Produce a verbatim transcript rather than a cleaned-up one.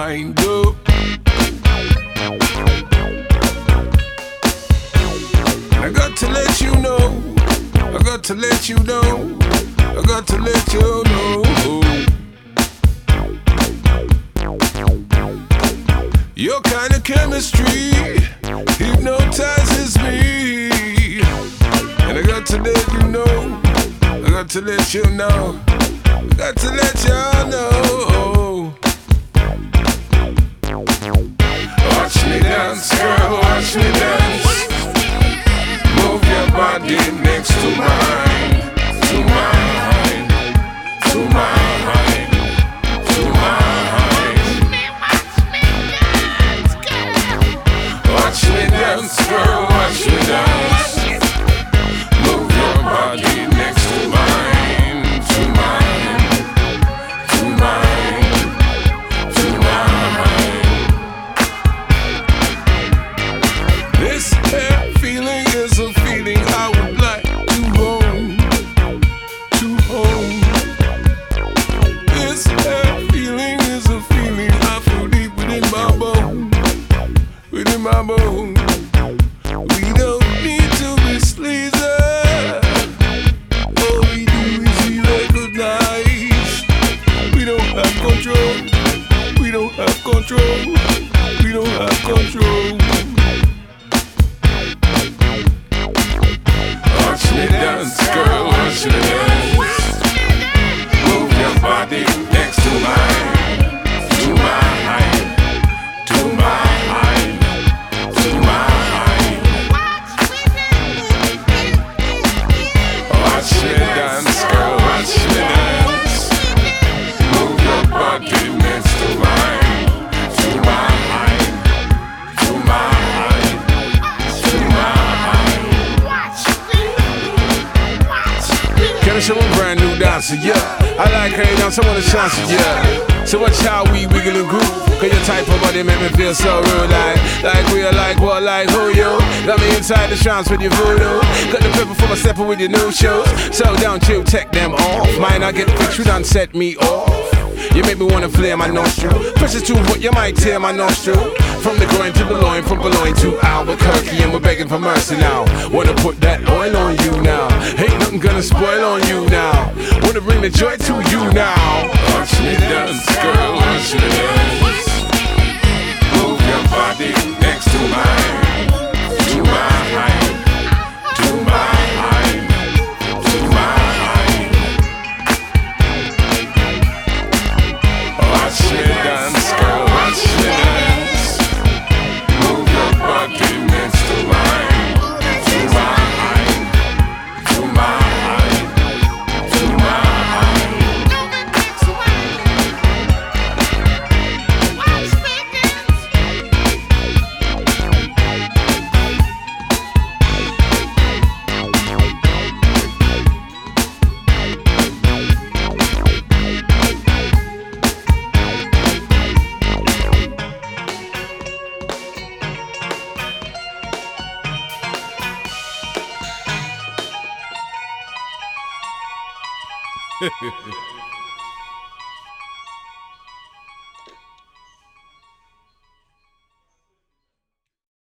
wind up. I got to let you know, I got to let you know, I got to let you know. Your kind of chemistry hypnotizes me, and I got to let you know, I got to let you know, I got to let y'all know. Watch me dance, girl, watch me dance. Move your body next to mine, to mine, to mine, to mine. Watch me dance, girl, watch me dance. Move your body next to mine, to mine, to mine, to mine. This air feeling is a feeling I would like to hold, to hold. This air feeling is a feeling I feel deep within my bone, within my bone. We don't need to be sleazy. All we do is we recognize. We don't have control. We don't have control. We don't have control. Watch me dance, girl, watch me dance. Move your body next to mine, to mine, to mine, to mine. Watch me dance, girl, watch me dance. Move your body next to mine, to mine, to mine, to mine. Can I show a brand new dancer? Yeah, I like her dance, I wanna chance it, yeah. So watch how we wiggle and groove, cause your type of body make me feel so rude. Like, like we are like what, like who you? Got me inside the trance with your voodoo. Got the pepper for my stepper with your new shoes. So don't you take them off. Mine I get fixed, you done set me off. You make me wanna flare my nostril. Pressure too hot, you might tear my nostril. From the groin to the loin, from Boulogne to Albuquerque, and we're begging for mercy now. Wanna put that oil on you now. Ain't nothing gonna spoil on you now. Wanna bring the joy to you now. Watch me dance, girl, watch me dance. Move your body next to mine, to mine, to mine, to mine. Watch me dance, girl, watch me dance. Move your body next to mine, to mine, to mine, to mine. Hehehe